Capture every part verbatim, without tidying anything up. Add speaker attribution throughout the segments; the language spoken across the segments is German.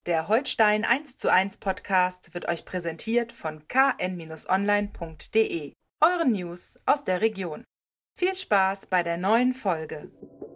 Speaker 1: Der Holstein eins zu eins Podcast wird euch präsentiert von k n online punkt d e, euren News aus der Region. Viel Spaß bei der neuen Folge.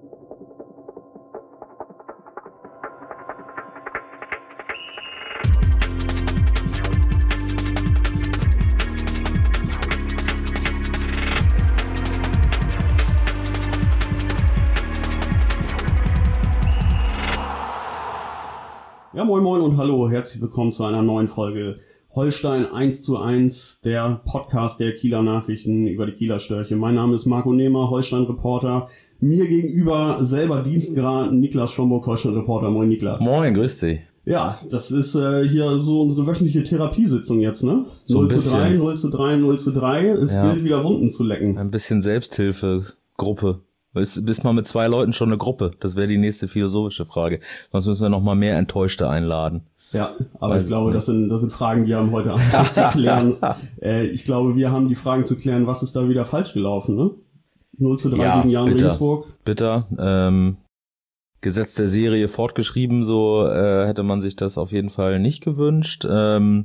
Speaker 2: Ja, moin moin und hallo, herzlich willkommen zu einer neuen Folge Holstein eins zu eins, der Podcast der Kieler Nachrichten über die Kieler Störche. Mein Name ist Marco Nehmer, Holstein-Reporter. Mir gegenüber selber Dienstgrad Niklas Schomburg, Holstein-Reporter. Moin Niklas.
Speaker 3: Moin, grüß dich.
Speaker 2: Ja, das ist äh, hier so unsere wöchentliche Therapiesitzung jetzt, ne?
Speaker 3: So
Speaker 2: null zu drei, null zu drei, null zu drei. Es
Speaker 3: ja.
Speaker 2: gilt wieder Wunden zu lecken.
Speaker 3: Ein bisschen Selbsthilfegruppe. Bist, bist mal mit zwei Leuten schon eine Gruppe? Das wäre die nächste philosophische Frage. Sonst müssen wir noch mal mehr Enttäuschte einladen.
Speaker 2: Ja, aber Weiß ich glaube, das sind, das sind Fragen, die haben heute Abend zu klären. äh, ich glaube, wir haben die Fragen zu klären, was ist da wieder falsch gelaufen, ne? null zu drei ja, gegen Jan Regensburg.
Speaker 3: Bitter. Ähm, Gesetz der Serie fortgeschrieben, so äh, hätte man sich das auf jeden Fall nicht gewünscht. Ähm,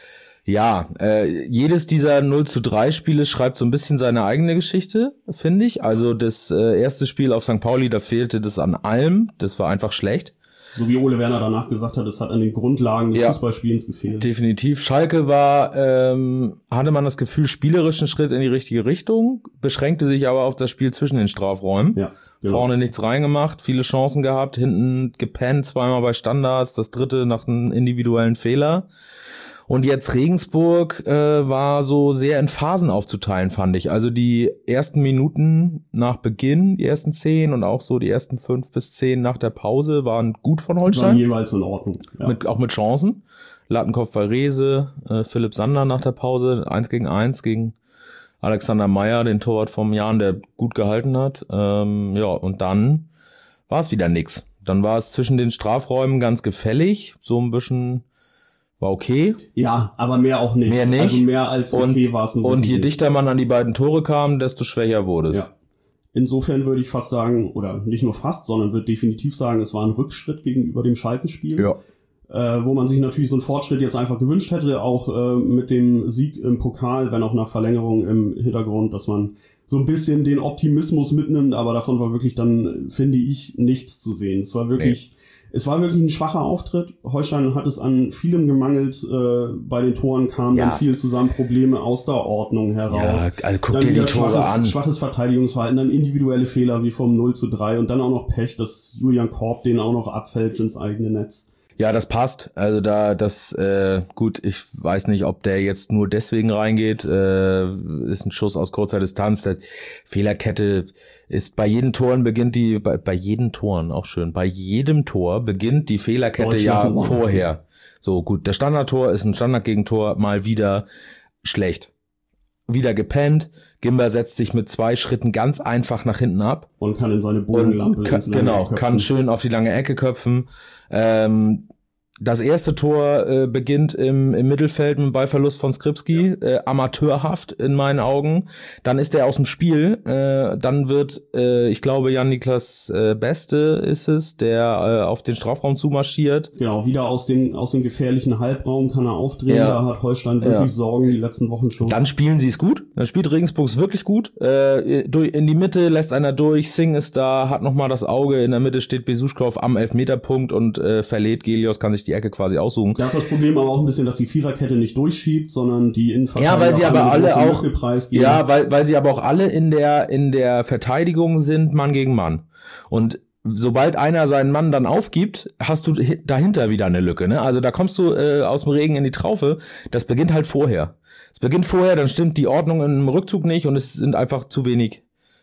Speaker 3: Ja, äh, jedes dieser null zu drei Spiele schreibt so ein bisschen seine eigene Geschichte, finde ich. Also das äh, erste Spiel auf Sankt Pauli, da fehlte das an allem. Das war einfach schlecht.
Speaker 2: So wie Ole Werner danach gesagt hat, es hat an den Grundlagen des ja, Fußballspielens gefehlt.
Speaker 3: Definitiv. Schalke war, ähm, hatte man das Gefühl, spielerisch einen Schritt in die richtige Richtung, beschränkte sich aber auf das Spiel zwischen den Strafräumen. Ja, genau. Vorne nichts reingemacht, viele Chancen gehabt, hinten gepennt, zweimal bei Standards, das dritte nach einem individuellen Fehler. Und jetzt Regensburg äh, war so sehr in Phasen aufzuteilen, fand ich. Also die ersten Minuten nach Beginn, die ersten zehn und auch so die ersten fünf bis zehn nach der Pause waren gut von Holstein.
Speaker 2: Waren jeweils in Ordnung.
Speaker 3: Ja. Mit, auch mit Chancen. Lattenkopfball Rehse, äh, Philipp Sander nach der Pause, eins gegen eins gegen Alexander Meyer, den Torwart vom Jan, der gut gehalten hat. Ähm, ja, und dann war es wieder nix. Dann war es zwischen den Strafräumen ganz gefällig, so ein bisschen... War okay.
Speaker 2: Ja, aber mehr auch nicht.
Speaker 3: Mehr nicht.
Speaker 2: Also mehr als okay war es
Speaker 3: nicht. Und je dichter man an die beiden Tore kam, desto schwächer wurde es. Ja.
Speaker 2: Insofern würde ich fast sagen, oder nicht nur fast, sondern würde definitiv sagen, es war ein Rückschritt gegenüber dem Schalke-Spiel. Ja. Äh, wo man sich natürlich so einen Fortschritt jetzt einfach gewünscht hätte, auch äh, mit dem Sieg im Pokal, wenn auch nach Verlängerung im Hintergrund, dass man so ein bisschen den Optimismus mitnimmt, aber davon war wirklich dann, finde ich, nichts zu sehen. Es war wirklich... Nee. Es war wirklich ein schwacher Auftritt. Holstein hat es an vielem gemangelt. Äh, bei den Toren kamen ja. dann viel zusammen Probleme aus der Ordnung heraus.
Speaker 3: Ja, also guck
Speaker 2: dann
Speaker 3: dir
Speaker 2: wieder
Speaker 3: die Tore
Speaker 2: schwaches,
Speaker 3: an.
Speaker 2: schwaches Verteidigungsverhalten, dann individuelle Fehler wie vom null zu drei und dann auch noch Pech, dass Julian Korb den auch noch abfälscht ins eigene Netz.
Speaker 3: Ja, das passt. Also da, das, äh, gut, ich weiß nicht, ob der jetzt nur deswegen reingeht. Äh, ist ein Schuss aus kurzer Distanz. Der Fehlerkette ist bei jedem Toren beginnt die, bei, bei jedem Toren, auch schön, bei jedem Tor beginnt die Fehlerkette ja vorher. So, gut, der Standardtor ist ein Standardgegentor mal wieder schlecht. Wieder gepennt. Gimber setzt sich mit zwei Schritten ganz einfach nach hinten ab.
Speaker 2: Und kann in seine Bogenlampe
Speaker 3: kann, ins Genau, köpfen. Kann schön auf die lange Ecke köpfen. Ähm, das erste Tor äh, beginnt im, im Mittelfeld mit dem Ballverlust von Skripski. Ja. Äh, amateurhaft in meinen Augen. Dann ist er aus dem Spiel. Äh, dann wird, äh, ich glaube, Jan-Niklas äh, Beste ist es, der äh, auf den Strafraum zumarschiert.
Speaker 2: Genau, wieder aus dem, aus dem gefährlichen Halbraum kann er aufdrehen. Ja. Da hat Holstein wirklich ja. Sorgen die letzten Wochen schon.
Speaker 3: Dann spielen sie es gut. Dann spielt Regensburg wirklich gut. Äh, in die Mitte lässt einer durch. Singh ist da, hat nochmal das Auge. In der Mitte steht Besuschkow am Elfmeterpunkt und äh, verlädt. Gelios kann sich die Ecke quasi aussuchen.
Speaker 2: Das ist das Problem aber auch ein bisschen, dass die Viererkette nicht durchschiebt, sondern die Innenverteidiger.
Speaker 3: Ja, weil sie aber alle auch, ja, weil, weil sie aber auch alle in der, in der Verteidigung sind, Mann gegen Mann. Und sobald einer seinen Mann dann aufgibt, hast du dahinter wieder eine Lücke, ne? Also da kommst du äh, aus dem Regen in die Traufe. Das beginnt halt vorher. Es beginnt vorher, dann stimmt die Ordnung im Rückzug nicht und es sind einfach zu wenig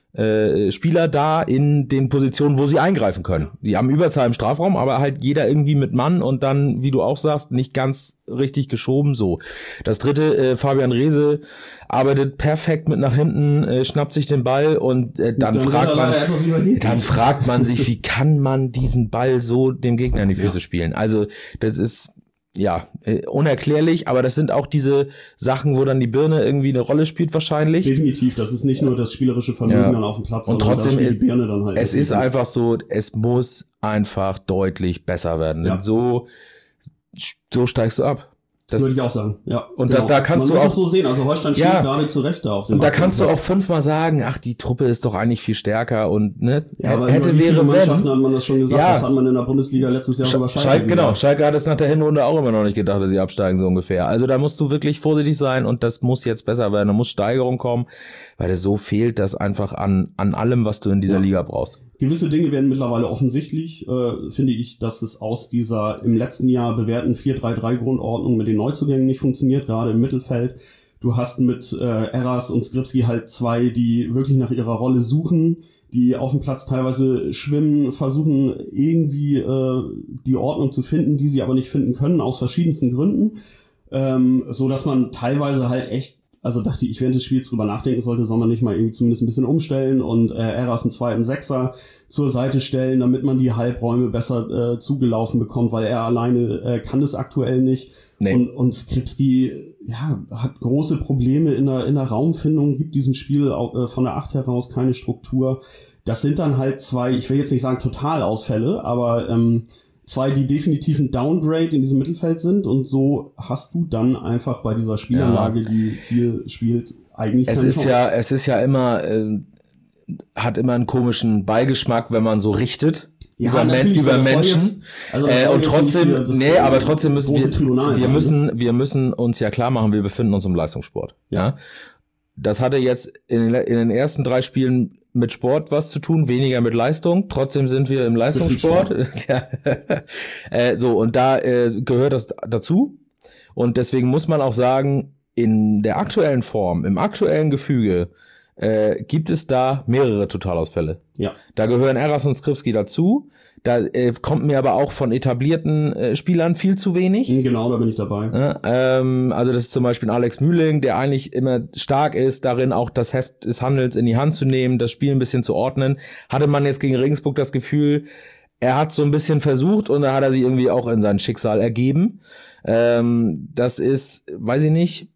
Speaker 3: äh, Spieler da in den Positionen, wo sie eingreifen können. Die haben Überzahl im Strafraum, aber halt jeder irgendwie mit Mann und dann, wie du auch sagst, nicht ganz richtig geschoben. So. Das dritte, äh, Fabian Rehse arbeitet perfekt mit nach hinten, äh, schnappt sich den Ball und äh, dann, dann fragt man, dann fragt man sich, wie kann man diesen Ball so dem Gegner in die Füße ja. spielen? Also das ist ja, äh, unerklärlich, aber das sind auch diese Sachen, wo dann die Birne irgendwie eine Rolle spielt wahrscheinlich.
Speaker 2: Definitiv, das ist nicht nur das spielerische Vermögen ja. dann auf dem Platz,
Speaker 3: und trotzdem
Speaker 2: spielt die Birne dann halt.
Speaker 3: Es ist einfach so, es muss einfach deutlich besser werden. Ja. Denn so so steigst du ab.
Speaker 2: Das würde ich auch sagen, ja.
Speaker 3: Und genau. da, da kannst
Speaker 2: Man
Speaker 3: du
Speaker 2: muss
Speaker 3: auch
Speaker 2: es so sehen, also Holstein steht ja, gerade zu Recht da auf dem
Speaker 3: Und da kannst du auch fünfmal sagen, ach, die Truppe ist doch eigentlich viel stärker und ne,
Speaker 2: ja, aber
Speaker 3: hätte
Speaker 2: über wie
Speaker 3: wäre
Speaker 2: viele Mannschaften
Speaker 3: wenn.
Speaker 2: hat man das schon gesagt,
Speaker 3: ja.
Speaker 2: das hat man in der Bundesliga letztes Jahr
Speaker 3: Sch-
Speaker 2: über Schalke
Speaker 3: Schalke, genau,
Speaker 2: gesagt.
Speaker 3: Schalke hat es nach der Hinrunde auch immer noch nicht gedacht, dass sie absteigen, so ungefähr. Also da musst du wirklich vorsichtig sein und das muss jetzt besser werden, da muss Steigerung kommen, weil es so fehlt das einfach an an allem, was du in dieser ja. Liga brauchst.
Speaker 2: Gewisse Dinge werden mittlerweile offensichtlich, äh, finde ich, dass es aus dieser im letzten Jahr bewährten vier drei drei Grundordnung mit den Neuzugängen nicht funktioniert, gerade im Mittelfeld. Du hast mit äh, Eras und Skripski halt zwei, die wirklich nach ihrer Rolle suchen, die auf dem Platz teilweise schwimmen, versuchen irgendwie äh, die Ordnung zu finden, die sie aber nicht finden können, aus verschiedensten Gründen, ähm, so dass man teilweise halt echt Also dachte ich, ich während des Spiels drüber nachdenken sollte, soll man nicht mal irgendwie zumindest ein bisschen umstellen und äh, Eras einen zweiten Sechser zur Seite stellen, damit man die Halbräume besser äh, zugelaufen bekommt, weil er alleine äh, kann es aktuell nicht. Nee. Und, und Skripski ja, hat große Probleme in der, in der Raumfindung, gibt diesem Spiel auch, äh, von der Acht heraus keine Struktur. Das sind dann halt zwei, ich will jetzt nicht sagen Totalausfälle, aber ähm, zwei, die definitiv ein Downgrade in diesem Mittelfeld sind und so hast du dann einfach bei dieser Spielanlage, ja. die viel spielt, eigentlich
Speaker 3: es
Speaker 2: keine
Speaker 3: ist
Speaker 2: Chance.
Speaker 3: ja, es ist ja immer, äh, hat immer einen komischen Beigeschmack, wenn man so richtet. Ja, über, Men- über Menschen. Jetzt, also äh, und trotzdem, nee, aber trotzdem müssen wir, wir sein, müssen, wir müssen uns ja klar machen, wir befinden uns im Leistungssport. Ja. ja? Das hatte jetzt in, in den ersten drei Spielen mit Sport was zu tun, weniger mit Leistung. Trotzdem sind wir im Leistungssport. ja. äh, so, und da äh, gehört das dazu. Und deswegen muss man auch sagen, in der aktuellen Form, im aktuellen Gefüge, äh, gibt es da mehrere Totalausfälle.
Speaker 2: Ja.
Speaker 3: Da gehören Eras und Skripski dazu. Da äh, kommt mir aber auch von etablierten äh, Spielern viel zu wenig.
Speaker 2: Genau, da bin ich dabei.
Speaker 3: Ja, ähm, also das ist zum Beispiel ein Alex Mühling, der eigentlich immer stark ist, darin auch das Heft des Handelns in die Hand zu nehmen, das Spiel ein bisschen zu ordnen. Hatte man jetzt gegen Regensburg das Gefühl, er hat so ein bisschen versucht und da hat er sich irgendwie auch in sein Schicksal ergeben. Ähm, das ist, weiß ich nicht,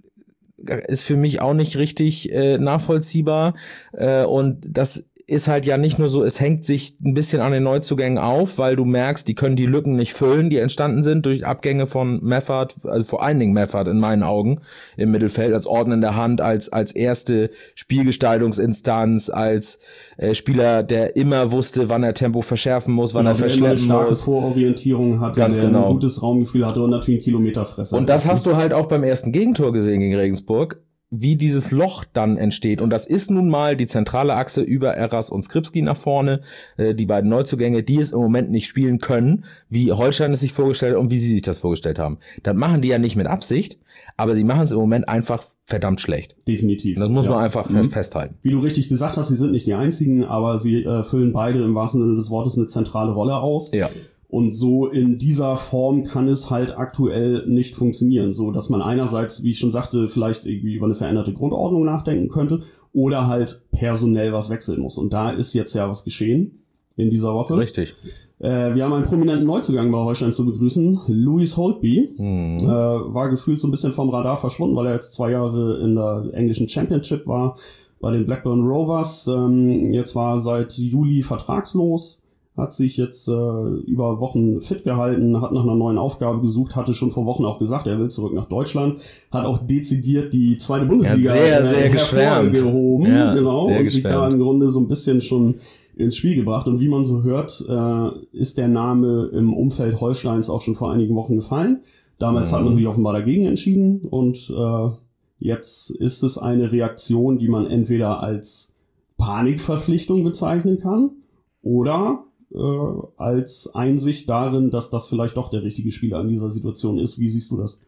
Speaker 3: ist für mich auch nicht richtig äh, nachvollziehbar. Äh, und das ist halt ja nicht nur so, es hängt sich ein bisschen an den Neuzugängen auf, weil du merkst, die können die Lücken nicht füllen, die entstanden sind durch Abgänge von Meffert, also vor allen Dingen Meffert in meinen Augen im Mittelfeld, als ordnende Hand, als als erste Spielgestaltungsinstanz, als äh, Spieler, der immer wusste, wann er Tempo verschärfen muss, wann
Speaker 2: genau,
Speaker 3: er verschleppen muss.
Speaker 2: Der eine starke Vororientierung hatte,
Speaker 3: Ganz
Speaker 2: der
Speaker 3: genau.
Speaker 2: ein gutes Raumgefühl hatte und natürlich einen Kilometerfresser.
Speaker 3: Und das hast du halt auch beim ersten Gegentor gesehen gegen Regensburg, wie dieses Loch dann entsteht. Und das ist nun mal die zentrale Achse über Eras und Skripski nach vorne, äh, die beiden Neuzugänge, die es im Moment nicht spielen können, wie Holstein es sich vorgestellt hat und wie sie sich das vorgestellt haben. Das machen die ja nicht mit Absicht, aber sie machen es im Moment einfach verdammt schlecht.
Speaker 2: Definitiv.
Speaker 3: Und das muss
Speaker 2: ja.
Speaker 3: man einfach mhm. festhalten.
Speaker 2: Wie du richtig gesagt hast, sie sind nicht die einzigen, aber sie äh, füllen beide im wahrsten Sinne des Wortes eine zentrale Rolle aus.
Speaker 3: Ja.
Speaker 2: Und so in dieser Form kann es halt aktuell nicht funktionieren, so dass man einerseits, wie ich schon sagte, vielleicht irgendwie über eine veränderte Grundordnung nachdenken könnte oder halt personell was wechseln muss. Und da ist jetzt ja was geschehen in dieser Woche.
Speaker 3: Richtig.
Speaker 2: Äh, wir haben einen prominenten Neuzugang bei Holstein zu begrüßen, Louis Holtby. Mhm. Äh, war gefühlt so ein bisschen vom Radar verschwunden, weil er jetzt zwei Jahre in der englischen Championship war, bei den Blackburn Rovers. Ähm, jetzt war seit Juli vertragslos. Hat sich jetzt äh, über Wochen fit gehalten, hat nach einer neuen Aufgabe gesucht, hatte schon vor Wochen auch gesagt, er will zurück nach Deutschland, hat auch dezidiert die zweite Bundesliga
Speaker 3: sehr, sehr
Speaker 2: hervorgehoben,
Speaker 3: ja,
Speaker 2: genau,
Speaker 3: sehr
Speaker 2: und sich
Speaker 3: geschwärmt.
Speaker 2: da im Grunde so ein bisschen schon ins Spiel gebracht. Und wie man so hört, äh, ist der Name im Umfeld Holsteins auch schon vor einigen Wochen gefallen. Damals mhm. hat man sich offenbar dagegen entschieden und äh, jetzt ist es eine Reaktion, die man entweder als Panikverpflichtung bezeichnen kann oder Äh, als Einsicht darin, dass das vielleicht doch der richtige Spieler in dieser Situation ist. Wie siehst du das?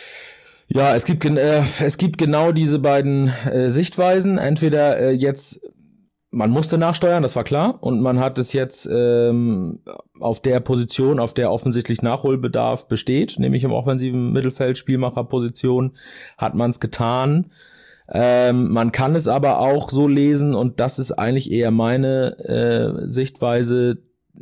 Speaker 3: Ja, es gibt äh, es gibt genau diese beiden äh, Sichtweisen. Entweder äh, jetzt, man musste nachsteuern, das war klar, und man hat es jetzt ähm, auf der Position, auf der offensichtlich Nachholbedarf besteht, nämlich im offensiven Mittelfeld, Spielmacherposition, hat man es getan. Ähm, man kann es aber auch so lesen, und das ist eigentlich eher meine äh, Sichtweise,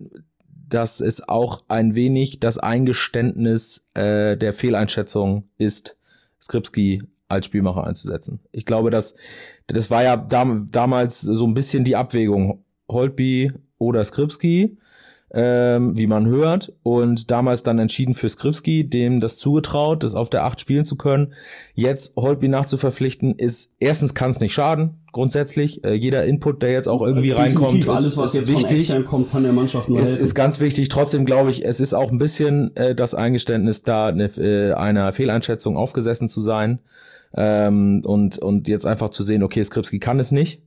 Speaker 3: dass es auch ein wenig das Eingeständnis äh, der Fehleinschätzung ist, Skripski als Spielmacher einzusetzen. Ich glaube, dass das war ja dam- damals so ein bisschen die Abwägung, Holtby oder Skripski. ähm, wie man hört, und damals dann entschieden für Skripski, dem das zugetraut, das auf der acht spielen zu können. Jetzt Holtby nachzuverpflichten, ist, erstens kann es nicht schaden, grundsätzlich. Äh, jeder Input, der jetzt auch irgendwie
Speaker 2: Definitiv,
Speaker 3: reinkommt, ist,
Speaker 2: alles, was
Speaker 3: ist
Speaker 2: jetzt
Speaker 3: wichtig.
Speaker 2: Von extern kommt, kann der Mannschaft nur
Speaker 3: Es
Speaker 2: helfen.
Speaker 3: ist ganz wichtig. Trotzdem glaube ich, es ist auch ein bisschen äh, das Eingeständnis, da eine, äh, einer Fehleinschätzung aufgesessen zu sein, ähm, und und jetzt einfach zu sehen, okay, Skripski kann es nicht.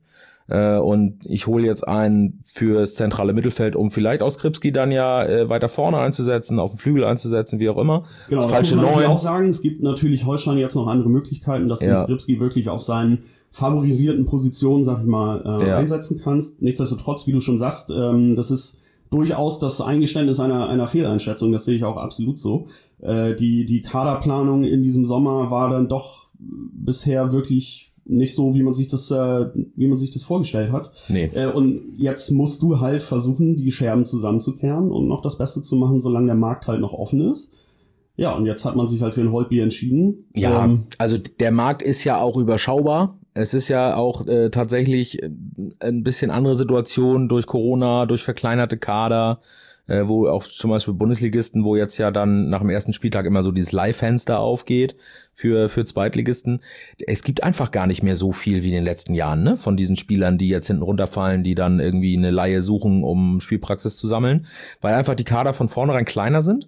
Speaker 3: Und ich hole jetzt einen fürs zentrale Mittelfeld, um vielleicht aus Skripski dann ja äh, weiter vorne einzusetzen, auf den Flügel einzusetzen, wie auch immer.
Speaker 2: Genau, das
Speaker 3: Falsche
Speaker 2: muss man
Speaker 3: Neun.
Speaker 2: auch sagen. Es gibt natürlich Holstein jetzt noch andere Möglichkeiten, dass
Speaker 3: Ja.
Speaker 2: du Skripski wirklich auf seinen favorisierten Positionen, sag ich mal, äh,
Speaker 3: Ja.
Speaker 2: einsetzen kannst. Nichtsdestotrotz, wie du schon sagst, ähm, das ist durchaus das Eingeständnis einer, einer Fehleinschätzung. Das sehe ich auch absolut so. Äh, die, die Kaderplanung in diesem Sommer war dann doch bisher wirklich nicht so, wie man sich das, äh, wie man sich das vorgestellt hat.
Speaker 3: Nee.
Speaker 2: Äh, und jetzt musst du halt versuchen, die Scherben zusammenzukehren und noch das Beste zu machen, solange der Markt halt noch offen ist. Ja, und jetzt hat man sich halt für ein Holtby entschieden.
Speaker 3: Ja,
Speaker 2: Ähm,
Speaker 3: also der Markt ist ja auch überschaubar. Es ist ja auch äh, tatsächlich äh, ein bisschen andere Situation durch Corona, durch verkleinerte Kader, äh, wo auch zum Beispiel Bundesligisten, wo jetzt ja dann nach dem ersten Spieltag immer so dieses Leihfenster aufgeht für für Zweitligisten. Es gibt einfach gar nicht mehr so viel wie in den letzten Jahren, ne, von diesen Spielern, die jetzt hinten runterfallen, die dann irgendwie eine Leihe suchen, um Spielpraxis zu sammeln, weil einfach die Kader von vornherein kleiner sind.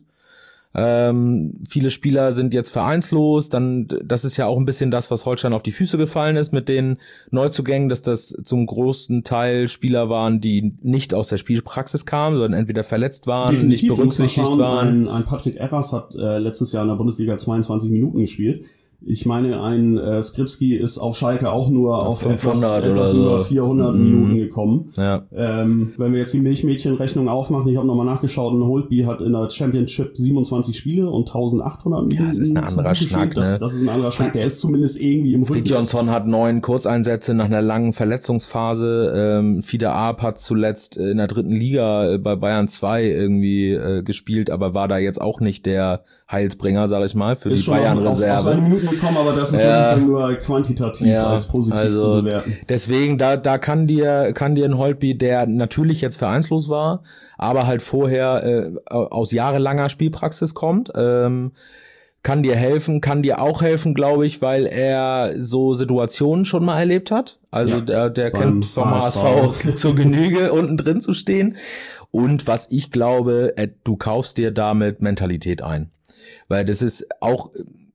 Speaker 3: Ähm, viele Spieler sind jetzt vereinslos, dann, das ist ja auch ein bisschen das, was Holstein auf die Füße gefallen ist mit den Neuzugängen, dass das zum großen Teil Spieler waren, die nicht aus der Spielpraxis kamen, sondern entweder verletzt waren,
Speaker 2: definitiv,
Speaker 3: nicht berücksichtigt
Speaker 2: schauen,
Speaker 3: waren.
Speaker 2: Ein, ein Patrick Erras hat äh, letztes Jahr in der Bundesliga zweiundzwanzig Minuten gespielt. Ich meine, ein äh, Skripski ist auf Schalke auch nur auf etwas, etwas
Speaker 3: so.
Speaker 2: über vierhundert
Speaker 3: Mhm.
Speaker 2: Minuten gekommen.
Speaker 3: Ja.
Speaker 2: Ähm, wenn wir jetzt die Milchmädchenrechnung aufmachen, ich habe nochmal nachgeschaut, ein Holtby hat in der Championship siebenundzwanzig Spiele und eintausendachthundert Minuten.
Speaker 3: Ja, das ist ein anderer Schnack,
Speaker 2: das,
Speaker 3: ne?
Speaker 2: das ist ein anderer Schnack, der ist zumindest irgendwie im Rhythmus.
Speaker 3: Fridtjonsson hat neun Kurzeinsätze nach einer langen Verletzungsphase. Ähm, Fiete Arp hat zuletzt in der dritten Liga bei Bayern zwei irgendwie äh, gespielt, aber war da jetzt auch nicht der Heilsbringer, sag ich mal, für
Speaker 2: ist
Speaker 3: die
Speaker 2: schon
Speaker 3: Bayern-Reserve.
Speaker 2: Auf, auf seine Minuten gekommen, aber das ist
Speaker 3: Ja.
Speaker 2: wirklich dann nur quantitativ
Speaker 3: Ja,
Speaker 2: als positiv
Speaker 3: also
Speaker 2: zu bewerten.
Speaker 3: Deswegen, da da kann dir kann dir ein Holtby, der natürlich jetzt vereinslos war, aber halt vorher äh, aus jahrelanger Spielpraxis kommt, ähm, kann dir helfen, kann dir auch helfen, glaube ich, weil er so Situationen schon mal erlebt hat. Also
Speaker 2: Ja,
Speaker 3: der, der
Speaker 2: beim
Speaker 3: kennt vom H S V zur Genüge, unten drin zu stehen. Und was ich glaube, äh, du kaufst dir damit Mentalität ein. Weil das ist auch,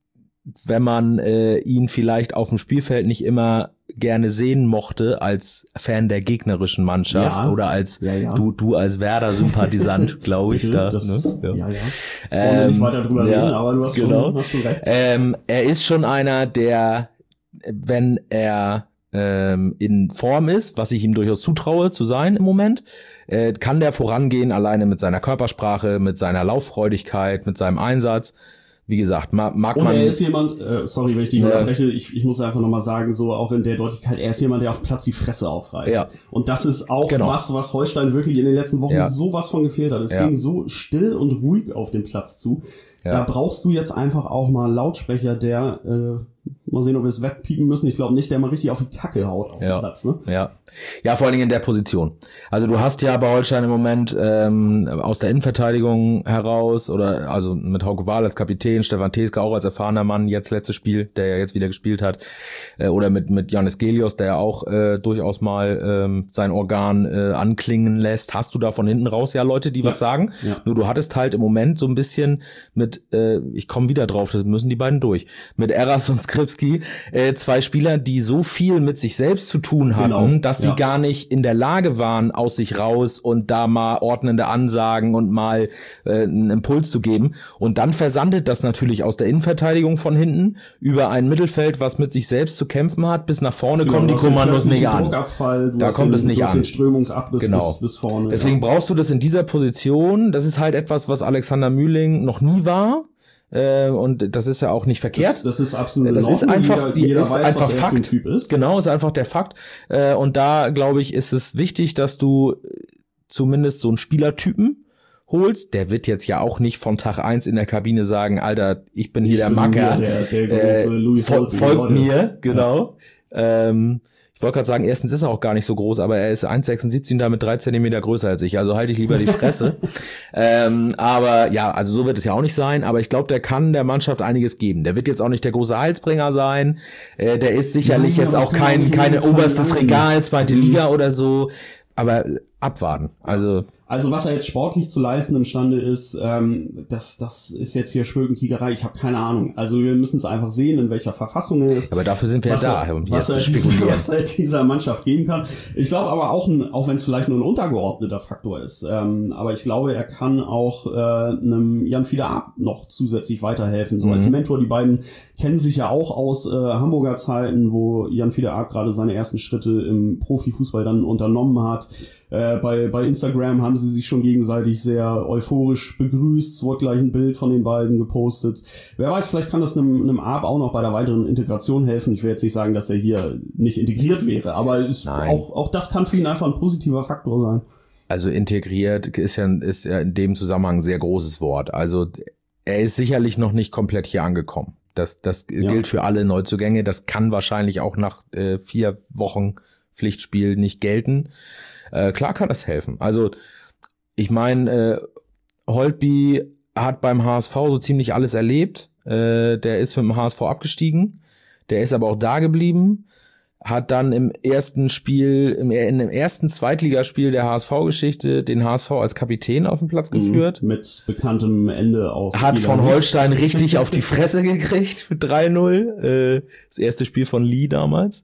Speaker 3: wenn man äh, ihn vielleicht auf dem Spielfeld nicht immer gerne sehen mochte als Fan der gegnerischen Mannschaft
Speaker 2: Ja.
Speaker 3: oder als
Speaker 2: Ja, ja.
Speaker 3: du du als Werder-Sympathisant, glaube ich.
Speaker 2: Bitte,
Speaker 3: da,
Speaker 2: das,
Speaker 3: ne?
Speaker 2: ja, ja.
Speaker 3: Ähm,
Speaker 2: Wollen wir nicht weiter drüber
Speaker 3: ja,
Speaker 2: reden, aber du hast,
Speaker 3: genau.
Speaker 2: schon, hast schon recht.
Speaker 3: Ähm, er ist schon einer, der, wenn er ähm, in Form ist, was ich ihm durchaus zutraue zu sein im Moment, äh, kann der vorangehen, alleine mit seiner Körpersprache, mit seiner Lauffreudigkeit, mit seinem Einsatz. Wie gesagt, mag, mag
Speaker 2: Und
Speaker 3: man...
Speaker 2: er ist jemand, äh, sorry, wenn ich dich
Speaker 3: Ja.
Speaker 2: unterbreche, ich, ich muss einfach nochmal sagen, so auch in der Deutlichkeit, er ist jemand, der auf dem Platz die Fresse aufreißt.
Speaker 3: Ja.
Speaker 2: Und das ist auch
Speaker 3: Genau.
Speaker 2: was, was Holstein wirklich in den letzten Wochen
Speaker 3: Ja.
Speaker 2: sowas von gefehlt hat. Es
Speaker 3: Ja.
Speaker 2: ging so still und ruhig auf dem Platz zu.
Speaker 3: Ja.
Speaker 2: Da brauchst du jetzt einfach auch mal einen Lautsprecher, der, äh, mal sehen, ob wir es wegpiepen müssen. Ich glaube nicht, der mal richtig auf die Kacke haut auf
Speaker 3: Ja.
Speaker 2: dem Platz, ne?
Speaker 3: Ja, ja, vor allen Dingen in der Position. Also du hast ja bei Holstein im Moment ähm, aus der Innenverteidigung heraus oder also mit Hauke Wahl als Kapitän, Stefan Teske auch als erfahrener Mann, jetzt letztes Spiel, der ja jetzt wieder gespielt hat, äh, oder mit mit Janis Gelios, der ja auch äh, durchaus mal ähm, sein Organ äh, anklingen lässt. Hast du da von hinten raus ja Leute, die
Speaker 2: Ja.
Speaker 3: was sagen?
Speaker 2: Ja.
Speaker 3: Nur du hattest halt im Moment so ein bisschen mit, äh, ich komme wieder drauf, das müssen die beiden durch, mit Erras und Skripski, äh, zwei Spieler, die so viel mit sich selbst zu tun hatten,
Speaker 2: Genau.
Speaker 3: dass sie
Speaker 2: Ja.
Speaker 3: gar nicht in der Lage waren, aus sich raus und da mal ordnende Ansagen und mal äh, einen Impuls zu geben. Und dann versandet das natürlich aus der Innenverteidigung von hinten über ein Mittelfeld, was mit sich selbst zu kämpfen hat, bis nach vorne
Speaker 2: Genau,
Speaker 3: kommen
Speaker 2: du
Speaker 3: die
Speaker 2: hast den
Speaker 3: Kommandos nicht
Speaker 2: plötzlichen
Speaker 3: an.
Speaker 2: Druckabfall, du
Speaker 3: Da
Speaker 2: hast
Speaker 3: kommt
Speaker 2: den,
Speaker 3: es nicht
Speaker 2: du hast
Speaker 3: an.
Speaker 2: den Strömungsabriss
Speaker 3: Genau.
Speaker 2: bis, bis vorne.
Speaker 3: Deswegen brauchst du das in dieser Position. Das ist halt etwas, was Alexander Mühling noch nie war. Äh, und das ist ja auch nicht verkehrt.
Speaker 2: Das, das ist absolut
Speaker 3: Das
Speaker 2: in
Speaker 3: ist
Speaker 2: Ordnung.
Speaker 3: einfach,
Speaker 2: jeder,
Speaker 3: die
Speaker 2: jeder
Speaker 3: ist
Speaker 2: weiß,
Speaker 3: einfach
Speaker 2: was er für ein
Speaker 3: Fakt.
Speaker 2: Typ ist.
Speaker 3: Genau, ist einfach der Fakt. Äh, und da, glaube ich, ist es wichtig, dass du zumindest so einen Spielertypen holst. Der wird jetzt ja auch nicht von Tag eins in der Kabine sagen, Alter, ich bin hier
Speaker 2: Ich
Speaker 3: der
Speaker 2: bin
Speaker 3: Macker.
Speaker 2: hier der- der
Speaker 3: äh,
Speaker 2: große Louis
Speaker 3: fol
Speaker 2: Holtby,
Speaker 3: folgt
Speaker 2: Leute.
Speaker 3: mir, genau. Ähm, Ich wollte gerade sagen, erstens ist er auch gar nicht so groß, aber er ist eins Komma sechsundsiebzig, damit drei Zentimeter größer als ich. Also halte ich lieber die Fresse. ähm, aber ja, also so wird es ja auch nicht sein. Aber ich glaube, der kann der Mannschaft einiges geben. Der wird jetzt auch nicht der große Heilsbringer sein. Äh, der ist sicherlich Nein, jetzt auch kein keine oberstes Regal, zweite mhm. Liga oder so. Aber abwarten. Also
Speaker 2: Also was er jetzt sportlich zu leisten imstande ist, ähm, das das ist jetzt hier Schwölkenkiegerei. Ich habe keine Ahnung. Also wir müssen es einfach sehen, in welcher Verfassung er ist.
Speaker 3: Aber dafür sind wir
Speaker 2: was
Speaker 3: ja
Speaker 2: er,
Speaker 3: da, um
Speaker 2: hier was, er dieser, was er dieser Mannschaft geben kann. Ich glaube aber auch, ein, auch wenn es vielleicht nur ein untergeordneter Faktor ist, ähm, aber ich glaube, er kann auch äh, einem Jan Fieder Arp noch zusätzlich weiterhelfen. So mhm. als Mentor. Die beiden kennen sich ja auch aus äh, Hamburger Zeiten, wo Jan Fieder Arp gerade seine ersten Schritte im Profifußball dann unternommen hat. Äh, bei, bei Instagram haben sie sich schon gegenseitig sehr euphorisch begrüßt. Es wurde gleich ein Bild von den beiden gepostet. Wer weiß, vielleicht kann das einem, einem Arp auch noch bei der weiteren Integration helfen. Ich will jetzt nicht sagen, dass er hier nicht integriert wäre, aber ist auch, auch das kann für ihn einfach ein positiver Faktor sein.
Speaker 3: Also integriert ist ja, ist ja in dem Zusammenhang ein sehr großes Wort. Also er ist sicherlich noch nicht komplett hier angekommen. Das, das ja. gilt für alle Neuzugänge. Das kann wahrscheinlich auch nach äh, vier Wochen Pflichtspiel nicht gelten. Äh, klar kann das helfen. Also ich meine, äh, Holtby hat beim H S V so ziemlich alles erlebt. Äh, der ist mit dem H S V abgestiegen. Der ist aber auch da geblieben. Hat dann im ersten Spiel, im, in dem ersten Zweitligaspiel der H S V-Geschichte den H S V als Kapitän auf den Platz geführt.
Speaker 2: Mit bekanntem Ende aus.
Speaker 3: Hat von Holstein richtig auf die Fresse gekriegt mit drei null. Äh, das erste Spiel von Lee damals.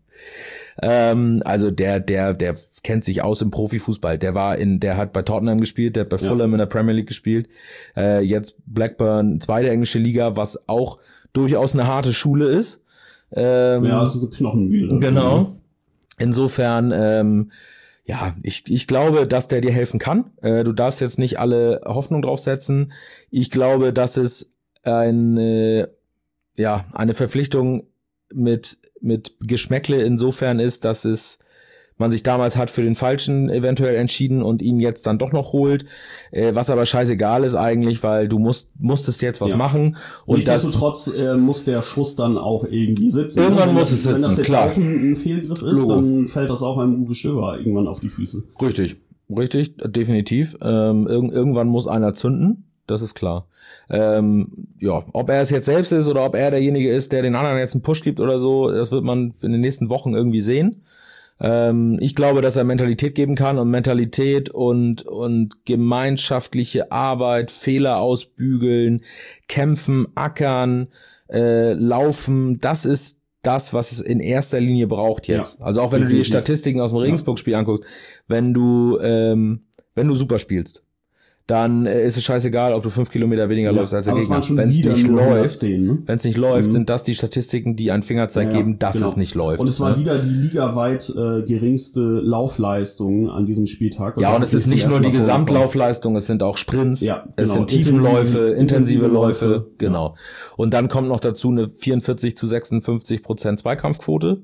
Speaker 3: Ähm, also der, der, der kennt sich aus im Profifußball. Der war in, der hat bei Tottenham gespielt, der hat bei ja. Fulham in der Premier League gespielt. Äh, jetzt Blackburn, zweite englische Liga, was auch durchaus eine harte Schule ist. Ähm,
Speaker 2: ja, es ist so Knochenmühle.
Speaker 3: Genau. Insofern, ähm, ja, ich, ich glaube, dass der dir helfen kann. Äh, du darfst jetzt nicht alle Hoffnung drauf setzen. Ich glaube, dass es eine, ja, eine Verpflichtung mit mit Geschmäckle insofern ist, dass es man sich damals hat für den Falschen eventuell entschieden und ihn jetzt dann doch noch holt, äh, was aber scheißegal ist eigentlich, weil du musst musstest jetzt was ja. machen.
Speaker 2: Und nichtsdestotrotz äh, muss der Schuss dann auch irgendwie sitzen.
Speaker 3: Irgendwann
Speaker 2: wenn
Speaker 3: muss es sitzen,
Speaker 2: Wenn das jetzt
Speaker 3: klar.
Speaker 2: auch ein, ein Fehlgriff ist, Logo. Dann fällt das auch einem Uwe Stöber irgendwann auf die Füße.
Speaker 3: Richtig, richtig, definitiv. Ähm, irg- irgendwann muss einer zünden. Das ist klar. Ähm, ja, ob er es jetzt selbst ist oder ob er derjenige ist, der den anderen jetzt einen Push gibt oder so, das wird man in den nächsten Wochen irgendwie sehen. Ähm, ich glaube, dass er Mentalität geben kann und Mentalität und und gemeinschaftliche Arbeit, Fehler ausbügeln, kämpfen, ackern, äh, laufen, das ist das, was es in erster Linie braucht jetzt. Ja, also auch wenn du dir die Statistiken aus dem Regensburg-Spiel anguckst, wenn du ähm, wenn du super spielst, dann äh, ist es scheißegal, ob du fünf Kilometer weniger ja, läufst als der Gegner. Wenn es nicht läuft, ne? wenn es nicht läuft, mhm. sind das die Statistiken, die ein Fingerzeig ja, geben, dass genau. es nicht läuft.
Speaker 2: Und es war
Speaker 3: ne?
Speaker 2: wieder die ligaweit äh, geringste Laufleistung an diesem Spieltag. Und
Speaker 3: ja, und es ist nicht nur die Gesamtlaufleistung, es sind auch Sprints,
Speaker 2: ja, genau.
Speaker 3: es sind Tiefenläufe, intensive, intensive Läufe, Läufe genau. Ja. Und dann kommt noch dazu eine vierundvierzig zu sechsundfünfzig Prozent Zweikampfquote,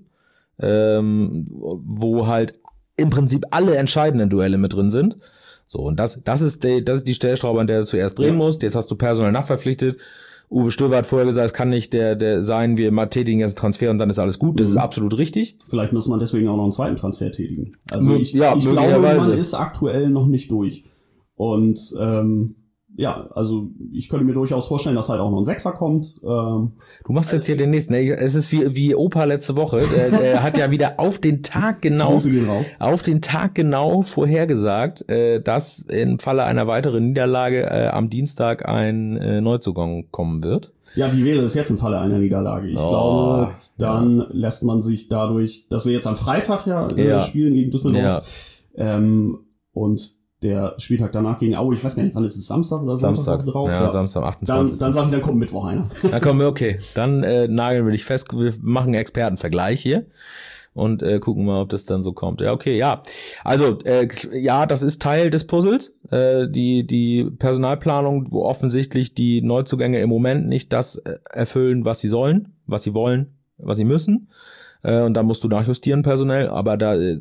Speaker 3: ähm, wo halt im Prinzip alle entscheidenden Duelle mit drin sind. So, und das, das ist die, das ist die Stellschraube, an der du zuerst drehen ja. musst. Jetzt hast du personell nachverpflichtet. Uwe Stöber hat vorher gesagt, es kann nicht der, der sein, wir mal tätigen jetzt einen Transfer und dann ist alles gut. Das mhm. ist absolut richtig.
Speaker 2: Vielleicht muss man deswegen auch noch einen zweiten Transfer tätigen. Also ich,
Speaker 3: ja,
Speaker 2: ich glaube, man ist aktuell noch nicht durch. Und, ähm, ja, also ich könnte mir durchaus vorstellen, dass halt auch noch ein Sechser kommt. Ähm,
Speaker 3: du machst jetzt hier den nächsten. Es ist wie wie Opa letzte Woche. Der, der hat ja wieder auf den Tag genau auf den Tag genau vorhergesagt, äh, dass im Falle einer weiteren Niederlage äh, am Dienstag ein äh, Neuzugang kommen wird.
Speaker 2: Ja, wie wäre es jetzt im Falle einer Niederlage? Ich oh, glaube, dann ja. lässt man sich dadurch, dass wir jetzt am Freitag ja, äh,
Speaker 3: ja.
Speaker 2: spielen gegen Düsseldorf ja. ähm, und der Spieltag danach gegen Aue, ich weiß gar nicht, wann ist es, Samstag oder
Speaker 3: Samstag
Speaker 2: drauf?
Speaker 3: Ja, ja, Samstag, achtundzwanzigsten
Speaker 2: Dann, dann sag ich, dann kommt Mittwoch einer.
Speaker 3: Dann kommen wir, okay. Dann äh, nageln wir dich fest, wir machen einen Expertenvergleich hier und äh, gucken mal, ob das dann so kommt. Ja, okay, ja. Also, äh, ja, das ist Teil des Puzzles. Äh, die die Personalplanung, wo offensichtlich die Neuzugänge im Moment nicht das äh, erfüllen, was sie sollen, was sie wollen, was sie müssen. Äh, und da musst du nachjustieren personell, aber da äh,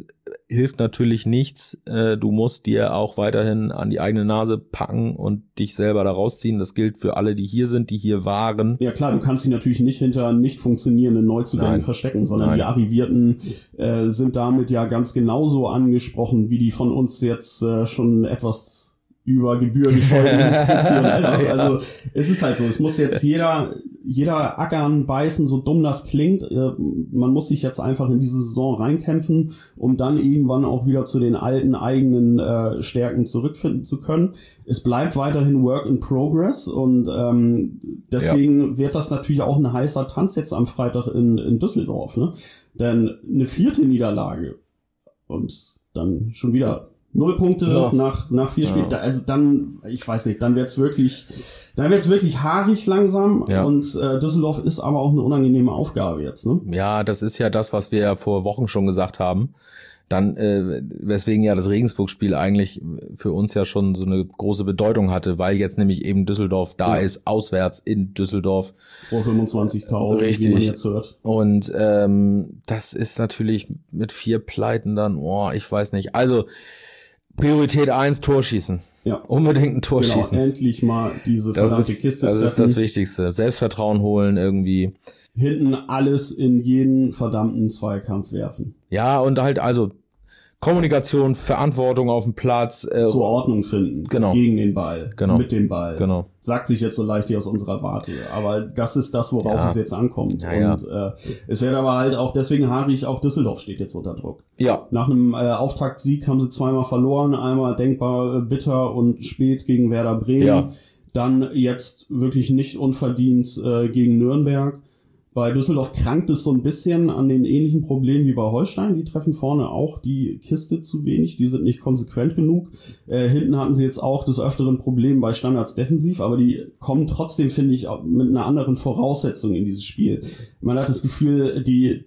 Speaker 3: hilft natürlich nichts. Äh, du musst dir auch weiterhin an die eigene Nase packen und dich selber da rausziehen. Das gilt für alle, die hier sind, die hier waren.
Speaker 2: Ja klar, du kannst dich natürlich nicht hinter nicht funktionierenden Neuzugängen Nein. verstecken, sondern Nein. die Arrivierten äh, sind damit ja ganz genauso angesprochen, wie die von uns jetzt äh, schon etwas über Gebühr gescholten und etwas. Ja. Also es ist halt so, es muss jetzt jeder jeder ackern, beißen, so dumm das klingt. Äh, man muss sich jetzt einfach in diese Saison reinkämpfen, um dann irgendwann auch wieder zu den alten eigenen äh, Stärken zurückfinden zu können. Es bleibt weiterhin Work in Progress und ähm, deswegen ja. wird das natürlich auch ein heißer Tanz jetzt am Freitag in, in Düsseldorf. Ne? Denn eine vierte Niederlage und dann schon wieder Null Punkte ja. nach nach vier Spielen. Ja. Also dann, ich weiß nicht, dann wird's wirklich, dann wird's wirklich haarig langsam. Ja. Und äh, Düsseldorf ist aber auch eine unangenehme Aufgabe jetzt, ne?
Speaker 3: Ja, das ist ja das, was wir ja vor Wochen schon gesagt haben. Dann, äh, weswegen ja das Regensburg-Spiel eigentlich für uns ja schon so eine große Bedeutung hatte, weil jetzt nämlich eben Düsseldorf da ja. ist, auswärts in Düsseldorf.
Speaker 2: Vor fünfundzwanzigtausend, wie man jetzt hört.
Speaker 3: Und ähm, das ist natürlich mit vier Pleiten dann, oh, ich weiß nicht. Also Priorität eins, Torschießen.
Speaker 2: Ja.
Speaker 3: Unbedingt ein Tor schießen.
Speaker 2: Genau, endlich mal diese verdammte Kiste
Speaker 3: treffen. Das
Speaker 2: treffen.
Speaker 3: ist das Wichtigste. Selbstvertrauen holen irgendwie.
Speaker 2: Hinten alles in jeden verdammten Zweikampf werfen.
Speaker 3: Ja, und halt also Kommunikation, Verantwortung auf dem Platz.
Speaker 2: Äh, Zur Ordnung finden.
Speaker 3: Genau.
Speaker 2: Gegen den Ball.
Speaker 3: Genau.
Speaker 2: Mit dem Ball.
Speaker 3: Genau.
Speaker 2: Sagt sich jetzt so leicht hier aus unserer Warte. Aber das ist das, worauf ja. es jetzt ankommt.
Speaker 3: Ja,
Speaker 2: und äh, es wird aber halt auch, deswegen haarig, auch Düsseldorf steht jetzt unter Druck.
Speaker 3: Ja.
Speaker 2: Nach einem äh, Auftaktsieg haben sie zweimal verloren. Einmal denkbar äh, bitter und spät gegen Werder Bremen.
Speaker 3: Ja.
Speaker 2: Dann jetzt wirklich nicht unverdient äh, gegen Nürnberg. Bei Düsseldorf krankt es so ein bisschen an den ähnlichen Problemen wie bei Holstein. Die treffen vorne auch die Kiste zu wenig. Die sind nicht konsequent genug. Äh, hinten hatten sie jetzt auch des Öfteren Problem bei Standards defensiv, aber die kommen trotzdem, finde ich, mit einer anderen Voraussetzung in dieses Spiel. Man hat das Gefühl, die,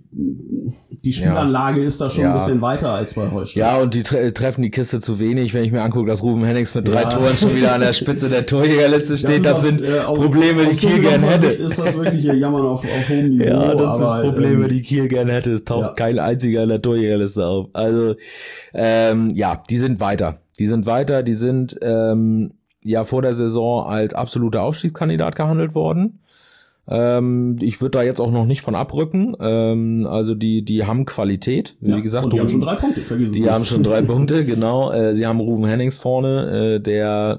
Speaker 2: die Spielanlage ja. ist da schon ja. ein bisschen weiter als bei Holstein.
Speaker 3: Ja, und die tre- treffen die Kiste zu wenig. Wenn ich mir angucke, dass Ruben Hennings mit drei ja. Toren schon wieder an der Spitze der Torjägerliste steht, das, das auch, sind äh, auch, Probleme, die Kiel gerne hätte.
Speaker 2: Ist das wirklich hier Jammern auf, auf hohem Niveau.
Speaker 3: Ja, das sind
Speaker 2: aber,
Speaker 3: Probleme,
Speaker 2: ähm,
Speaker 3: die Kiel gerne hätte. Es taucht ja. kein einziger in der Torjägerliste auf. Also, ähm, ja, die sind weiter. Die sind weiter, die sind ähm, ja vor der Saison als absoluter Aufstiegskandidat gehandelt worden. Ähm, ich würde da jetzt auch noch nicht von abrücken. Ähm, also die die haben Qualität,
Speaker 2: ja.
Speaker 3: wie gesagt.
Speaker 2: Und die Ruben, haben schon drei Punkte, vergiss es
Speaker 3: Die
Speaker 2: nicht.
Speaker 3: haben schon drei Punkte, genau. Äh, sie haben Ruben Hennings vorne, äh, der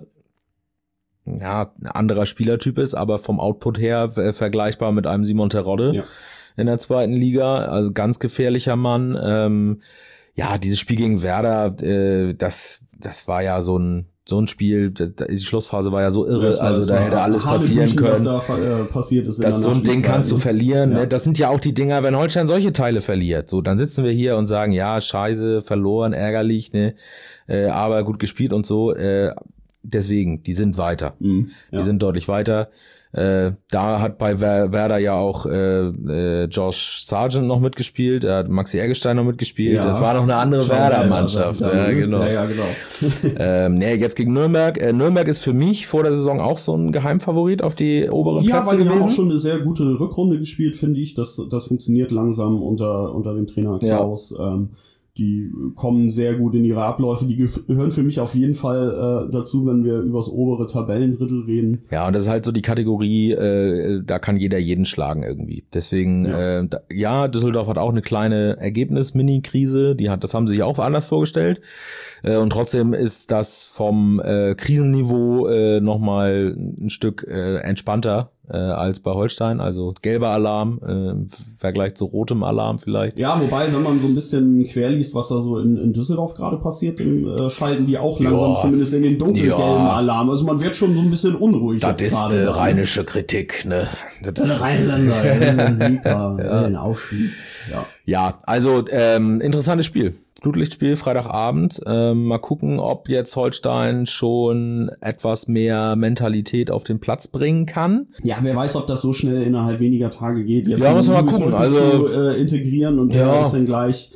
Speaker 3: ja ein anderer Spielertyp ist, aber vom Output her äh, vergleichbar mit einem Simon Terodde ja. in der zweiten Liga. Also ganz gefährlicher Mann. Ähm, ja, dieses Spiel gegen Werder, äh, das das war ja so ein so ein Spiel, das, die Schlussphase war ja so irre, das also da hätte alles passieren können. Was
Speaker 2: da äh, passiert ist in
Speaker 3: das so ein Ding kannst du verlieren. Ja. Ne? Das sind ja auch die Dinger, wenn Holstein solche Teile verliert. So, dann sitzen wir hier und sagen, ja, scheiße, verloren, ärgerlich, ne, äh, aber gut gespielt und so. Äh, deswegen, die sind weiter. Mhm, ja. Die sind deutlich weiter. Äh, da hat bei Werder ja auch äh, äh, Josh Sargent noch mitgespielt, da hat Maxi Eggestein noch mitgespielt. Ja. Das war noch eine andere Werder-Mannschaft. Ja, ja, genau. Ja, ja, genau. ähm, nee, jetzt gegen Nürnberg. Äh, Nürnberg ist für mich vor der Saison auch so ein Geheimfavorit auf die oberen
Speaker 2: ja,
Speaker 3: Plätze
Speaker 2: gewesen. Ja, weil die
Speaker 3: haben
Speaker 2: auch schon eine sehr gute Rückrunde gespielt, finde ich. Das, das funktioniert langsam unter, unter dem Trainer Klaus. Ja. Ähm, Die kommen sehr gut in ihre Abläufe. Die gehören für mich auf jeden Fall äh, dazu, wenn wir übers obere Tabellendrittel reden.
Speaker 3: Ja, und das ist halt so die Kategorie, äh, da kann jeder jeden schlagen irgendwie. Deswegen, ja, äh, da, ja Düsseldorf hat auch eine kleine Ergebnis-Mini-Krise. Die hat, das haben sie sich auch anders vorgestellt. Äh, und trotzdem ist das vom äh, Krisenniveau äh, nochmal ein Stück äh, entspannter äh, als bei Holstein. Also gelber Alarm äh, im Vergleich zu rotem Alarm vielleicht.
Speaker 2: Ja, wobei, wenn man so ein bisschen querliest, was da so in, in Düsseldorf gerade passiert, dann äh, schalten die auch langsam ja. zumindest in den dunkelgelben ja. Alarm. Also man wird schon so ein bisschen unruhig.
Speaker 3: Das ist äh, rheinische Kritik, ne? Das
Speaker 2: ist Rheinländer, Sieger, ja. den Aufstieg. Ja.
Speaker 3: ja, also ähm, interessantes Spiel. Flutlichtspiel, Freitagabend. Ähm, mal gucken, ob jetzt Holstein schon etwas mehr Mentalität auf den Platz bringen kann.
Speaker 2: Ja, wer weiß, ob das so schnell innerhalb weniger Tage geht. Jetzt
Speaker 3: ja, müssen wir mal gucken. Also
Speaker 2: zu, äh, integrieren und ja. wer ist denn gleich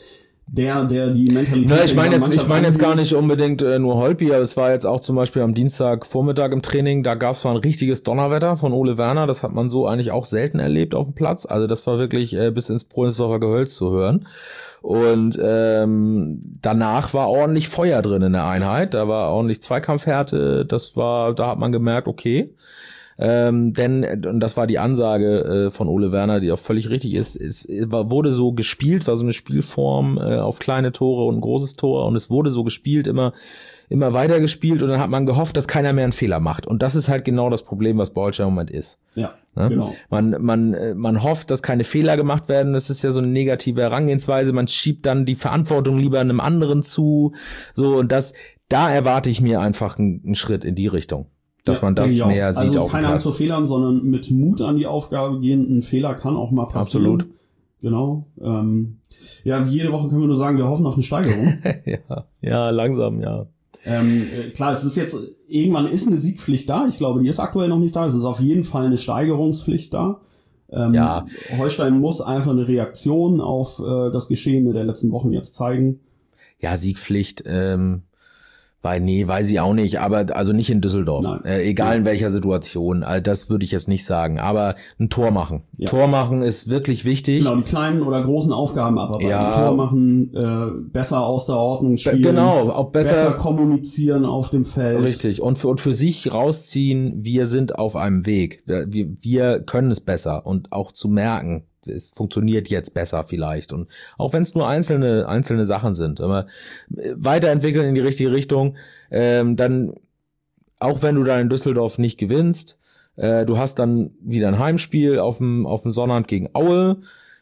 Speaker 2: der, der die Mentalität...
Speaker 3: Na, ich meine jetzt, ich meine jetzt gar nicht unbedingt äh, nur Holtby, aber es war jetzt auch zum Beispiel am Dienstagvormittag im Training, da gab es zwar ein richtiges Donnerwetter von Ole Werner, das hat man so eigentlich auch selten erlebt auf dem Platz, also das war wirklich äh, bis ins Prohlensdorfer Gehölz zu hören. Und ähm, danach war ordentlich Feuer drin in der Einheit, da war ordentlich Zweikampfhärte, das war, da hat man gemerkt, okay, Ähm, denn, und das war die Ansage äh, von Ole Werner, die auch völlig richtig ist, es war, wurde so gespielt, war so eine Spielform äh, auf kleine Tore und ein großes Tor und es wurde so gespielt, immer immer weiter gespielt und dann hat man gehofft, dass keiner mehr einen Fehler macht. Und das ist halt genau das Problem, was bei Holstein im Moment ist.
Speaker 2: Ja,
Speaker 3: ne?
Speaker 2: Genau.
Speaker 3: Man, man, man hofft, dass keine Fehler gemacht werden, das ist ja so eine negative Herangehensweise, man schiebt dann die Verantwortung lieber einem anderen zu, so, und das, da erwarte ich mir einfach einen, einen Schritt in die Richtung. Dass ja, man das mehr sieht.
Speaker 2: Also
Speaker 3: auf
Speaker 2: keine Angst vor Fehlern, sondern mit Mut an die Aufgabe gehen. Ein Fehler kann auch mal passieren.
Speaker 3: Absolut.
Speaker 2: Genau. Ähm, ja, wie jede Woche können wir nur sagen, wir hoffen auf eine Steigerung.
Speaker 3: ja, ja, langsam, ja.
Speaker 2: Ähm, klar, es ist jetzt, irgendwann ist eine Siegpflicht da. Ich glaube, die ist aktuell noch nicht da. Es ist auf jeden Fall eine Steigerungspflicht da. Ähm,
Speaker 3: ja.
Speaker 2: Holstein muss einfach eine Reaktion auf äh, das Geschehene der letzten Wochen jetzt zeigen.
Speaker 3: Ja, Siegpflicht, ähm, Weil, nee, weiß ich auch nicht, aber also nicht in Düsseldorf. Äh, egal ja. in welcher Situation, also das würde ich jetzt nicht sagen. Aber ein Tor machen. Ja. Tor machen ist wirklich wichtig.
Speaker 2: Genau, die kleinen oder großen Aufgaben abarbeiten.
Speaker 3: Ja.
Speaker 2: Tor machen, äh, besser aus der Ordnung spielen.
Speaker 3: Genau, auch besser,
Speaker 2: besser kommunizieren auf dem Feld.
Speaker 3: Richtig, und für, und für sich rausziehen, wir sind auf einem Weg. Wir, wir, wir können es besser und auch zu merken, es funktioniert jetzt besser vielleicht, und auch wenn es nur einzelne einzelne Sachen sind, aber weiterentwickeln in die richtige Richtung, ähm, dann, auch wenn du da in Düsseldorf nicht gewinnst, äh, du hast dann wieder ein Heimspiel auf dem auf dem Sonnabend gegen Aue.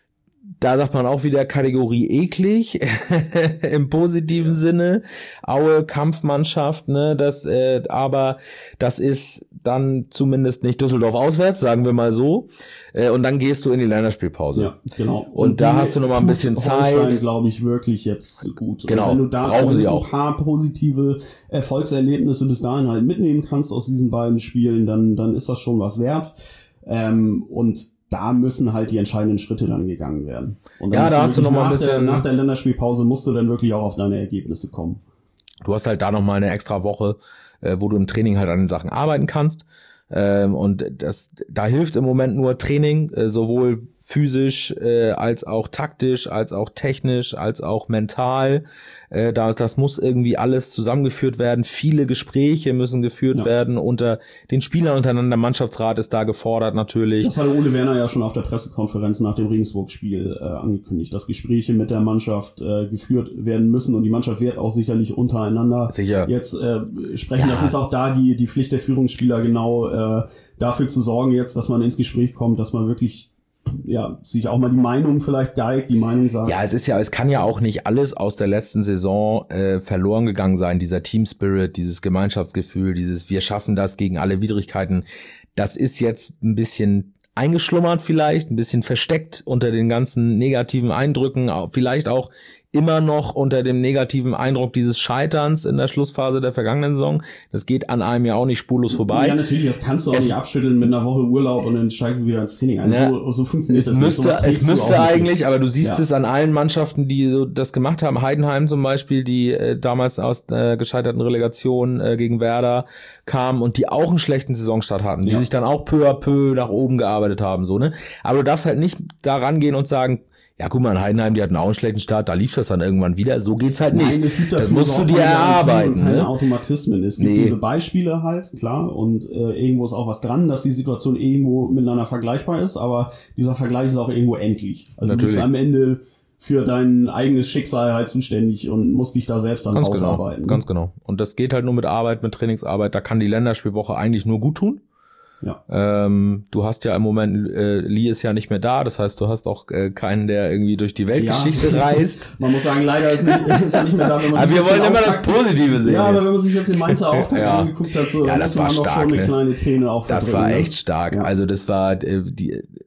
Speaker 3: Da sagt man auch wieder Kategorie eklig, im positiven Sinne. Aue, Kampfmannschaft, ne, das, äh, aber das ist dann zumindest nicht Düsseldorf auswärts, sagen wir mal so. Äh, und dann gehst du in die Länderspielpause.
Speaker 2: Ja, genau.
Speaker 3: Und, und da hast du noch mal ein bisschen Zeit.
Speaker 2: Holstein, glaube ich, wirklich jetzt gut.
Speaker 3: Genau.
Speaker 2: Und wenn du da
Speaker 3: zumindest
Speaker 2: ein paar positive Erfolgserlebnisse bis dahin halt mitnehmen kannst aus diesen beiden Spielen, dann, dann ist das schon was wert. Ähm, und da müssen halt die entscheidenden Schritte dann gegangen werden. Und dann
Speaker 3: ja, da hast du noch mal ein bisschen
Speaker 2: der, nach der Länderspielpause musst du dann wirklich auch auf deine Ergebnisse kommen.
Speaker 3: Du hast halt da noch mal eine extra Woche, äh, wo du im Training halt an den Sachen arbeiten kannst. Ähm, und das, da hilft im Moment nur Training, äh, sowohl physisch äh, als auch taktisch, als auch technisch, als auch mental. Äh, das, das muss irgendwie alles zusammengeführt werden. Viele Gespräche müssen geführt ja. werden unter den Spielern untereinander. Mannschaftsrat ist da gefordert natürlich.
Speaker 2: Das hatte Ole Werner ja schon auf der Pressekonferenz nach dem Regensburg-Spiel äh, angekündigt, dass Gespräche mit der Mannschaft äh, geführt werden müssen, und die Mannschaft wird auch sicherlich untereinander
Speaker 3: Sicher.
Speaker 2: jetzt äh, sprechen. Ja. Das ist auch da die die Pflicht der Führungsspieler, genau äh, dafür zu sorgen jetzt, dass man ins Gespräch kommt, dass man wirklich ja, sich auch mal die Meinung vielleicht geigt, die Meinung sagt.
Speaker 3: Ja, es ist ja, es kann ja auch nicht alles aus der letzten Saison äh, verloren gegangen sein, dieser Team Spirit, dieses Gemeinschaftsgefühl, dieses wir schaffen das gegen alle Widrigkeiten. Das ist jetzt ein bisschen eingeschlummert vielleicht, ein bisschen versteckt unter den ganzen negativen Eindrücken, vielleicht auch immer noch unter dem negativen Eindruck dieses Scheiterns in der Schlussphase der vergangenen Saison. Das geht an einem ja auch nicht spurlos vorbei.
Speaker 2: Ja, natürlich, das kannst du auch es, nicht abschütteln mit einer Woche Urlaub und dann steigst du wieder ins Training ein.
Speaker 3: Ja,
Speaker 2: so, so funktioniert
Speaker 3: es
Speaker 2: das
Speaker 3: müsste,
Speaker 2: nicht.
Speaker 3: Es müsste eigentlich, nicht. Aber du siehst
Speaker 2: ja.
Speaker 3: es an allen Mannschaften, die so das gemacht haben. Heidenheim zum Beispiel, die äh, damals aus äh, gescheiterten Relegation äh, gegen Werder kamen und die auch einen schlechten Saisonstart hatten, die ja. sich dann auch peu à peu nach oben gearbeitet haben, so, ne? Aber du darfst halt nicht da rangehen und sagen, ja, guck mal, in Heidenheim, die hatten auch einen schlechten Start, da lief das dann irgendwann wieder. So geht's halt nicht.
Speaker 2: Nein, es gibt
Speaker 3: das musst du dir erarbeiten.
Speaker 2: Keine
Speaker 3: ne?
Speaker 2: Automatismen. Es gibt nee. diese Beispiele halt, klar, und äh, irgendwo ist auch was dran, dass die Situation irgendwo miteinander vergleichbar ist, aber dieser Vergleich ist auch irgendwo endlich. Also Natürlich. Du bist am Ende für dein eigenes Schicksal halt zuständig und musst dich da selbst dann
Speaker 3: Ganz
Speaker 2: rausarbeiten.
Speaker 3: Genau. Ganz genau. Und das geht halt nur mit Arbeit, mit Trainingsarbeit. Da kann die Länderspielwoche eigentlich nur gut tun.
Speaker 2: Ja.
Speaker 3: Ähm, du hast ja im Moment, äh, Lee ist ja nicht mehr da, das heißt, du hast auch äh, keinen, der irgendwie durch die Weltgeschichte
Speaker 2: ja.
Speaker 3: reist.
Speaker 2: Man muss sagen, leider ist, nicht, ist er nicht mehr da. Wenn man
Speaker 3: aber
Speaker 2: sich
Speaker 3: wir wollen immer
Speaker 2: Auftakt,
Speaker 3: das Positive sehen.
Speaker 2: Ja, aber wenn man sich jetzt den Mainzer Auftakt
Speaker 3: ja.
Speaker 2: angeguckt hat, so,
Speaker 3: ja, das war
Speaker 2: man
Speaker 3: stark,
Speaker 2: noch schon eine
Speaker 3: ne?
Speaker 2: kleine Träne auf
Speaker 3: Das war echt stark.
Speaker 2: Ja.
Speaker 3: Also das war äh, die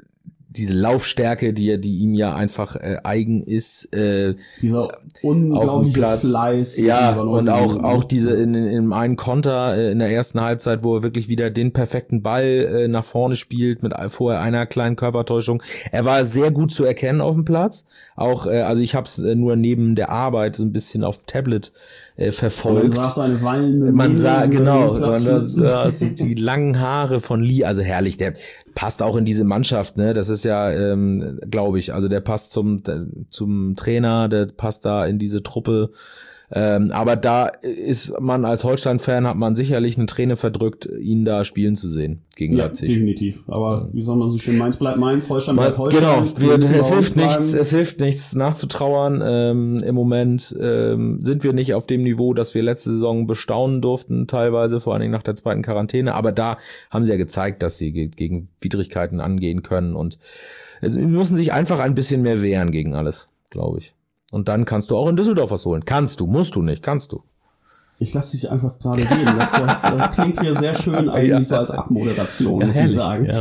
Speaker 3: diese Laufstärke, die die ihm ja einfach äh, eigen ist, äh,
Speaker 2: dieser unglaubliche Fleiß.
Speaker 3: Ja, und auch auch diese in, in, in einem Konter äh, in der ersten Halbzeit, wo er wirklich wieder den perfekten Ball äh, nach vorne spielt mit vorher einer kleinen Körpertäuschung. Er war sehr gut zu erkennen auf dem Platz. Auch äh, also ich habe es äh, nur neben der Arbeit so ein bisschen auf dem Tablet äh, verfolgt.
Speaker 2: Man sah so eine wallende
Speaker 3: Man sah genau, man sah die langen Haare von Lee, also herrlich. Der passt auch in diese Mannschaft, ne? Das ist ja, ähm, glaube ich, also der passt zum zum Trainer, der passt da in diese Truppe. Ähm, aber da ist man als Holstein-Fan, hat man sicherlich eine Träne verdrückt, ihn da spielen zu sehen gegen
Speaker 2: ja,
Speaker 3: Leipzig.
Speaker 2: Definitiv. Aber wie soll man so schön, Mainz bleibt Mainz, Holstein bleibt Holstein.
Speaker 3: Genau, wir, es hilft nichts, es hilft nichts nachzutrauern. Ähm, Im Moment ähm, sind wir nicht auf dem Niveau, das wir letzte Saison bestaunen durften, teilweise, vor allen Dingen nach der zweiten Quarantäne. Aber da haben sie ja gezeigt, dass sie ge- gegen Widrigkeiten angehen können. Und sie müssen sich einfach ein bisschen mehr wehren gegen alles, glaube ich. Und dann kannst du auch in Düsseldorf was holen. Kannst du, musst du nicht, kannst du.
Speaker 2: Ich lasse dich einfach gerade reden. Das, das, das klingt hier sehr schön eigentlich ja. so als Abmoderation,
Speaker 3: ja,
Speaker 2: muss ich sagen.
Speaker 3: Ja.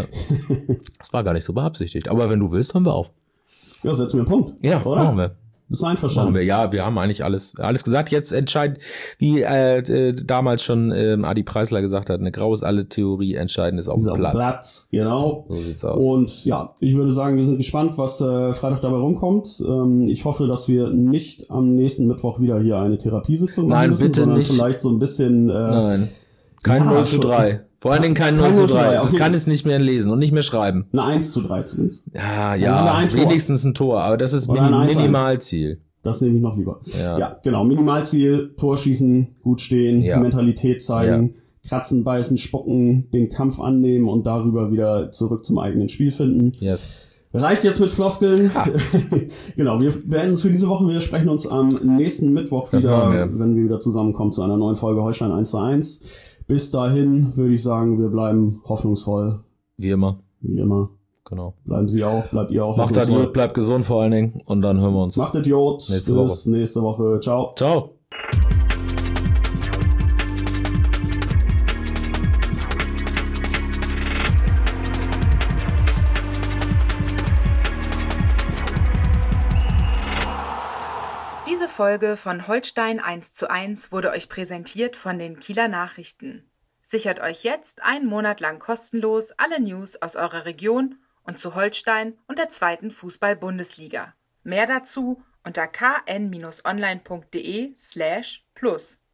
Speaker 3: Das war gar nicht so beabsichtigt. Aber wenn du willst, hören wir auf.
Speaker 2: Ja, setzen wir einen Punkt.
Speaker 3: Ja, oder? Machen wir.
Speaker 2: Bist du einverstanden?
Speaker 3: Wir, ja, wir haben eigentlich alles alles gesagt. Jetzt entscheidend, wie äh, äh, damals schon äh, Adi Preisler gesagt hat, eine graues alle Theorie, entscheidend ist auf dem Platz.
Speaker 2: Platz. Genau.
Speaker 3: So sieht's aus.
Speaker 2: Und ja, ich würde sagen, wir sind gespannt, was äh, Freitag dabei rumkommt. Ähm, ich hoffe, dass wir nicht am nächsten Mittwoch wieder hier eine Therapiesitzung machen
Speaker 3: Nein,
Speaker 2: müssen,
Speaker 3: bitte
Speaker 2: sondern
Speaker 3: nicht.
Speaker 2: vielleicht so ein bisschen... Äh,
Speaker 3: Nein, kein
Speaker 2: ja,
Speaker 3: null zu drei. Vor allen Dingen kein null zu drei. Das kann es nicht mehr lesen und nicht mehr schreiben.
Speaker 2: Eine eins zu drei zumindest.
Speaker 3: Ja, ja, ein wenigstens ein Tor, aber das ist Minim- ein Minimalziel.
Speaker 2: Das nehme ich noch lieber.
Speaker 3: Ja,
Speaker 2: ja genau. Minimalziel, Tor schießen, gut stehen,
Speaker 3: ja.
Speaker 2: Mentalität zeigen,
Speaker 3: ja.
Speaker 2: kratzen, beißen, spucken, den Kampf annehmen und darüber wieder zurück zum eigenen Spiel finden.
Speaker 3: Yes.
Speaker 2: Reicht jetzt mit Floskeln. Genau, wir beenden es für diese Woche. Wir sprechen uns am nächsten Mittwoch
Speaker 3: das
Speaker 2: wieder,
Speaker 3: wir.
Speaker 2: wenn wir wieder zusammenkommen zu einer neuen Folge Holstein eins zu eins. Bis dahin würde ich sagen, wir bleiben hoffnungsvoll.
Speaker 3: Wie immer.
Speaker 2: Wie immer.
Speaker 3: Genau.
Speaker 2: Bleiben Sie auch, bleibt ihr auch.
Speaker 3: Macht Idiot, bleibt gesund vor allen Dingen und dann hören wir uns.
Speaker 2: Macht Idiot.
Speaker 3: Nächste
Speaker 2: Bis
Speaker 3: Woche.
Speaker 2: nächste Woche. Ciao.
Speaker 3: Ciao.
Speaker 1: Diese Folge von Holstein eins zu eins wurde euch präsentiert von den Kieler Nachrichten. Sichert euch jetzt einen Monat lang kostenlos alle News aus eurer Region und zu Holstein und der zweiten Fußball-Bundesliga. Mehr dazu unter kn-online.de slash plus.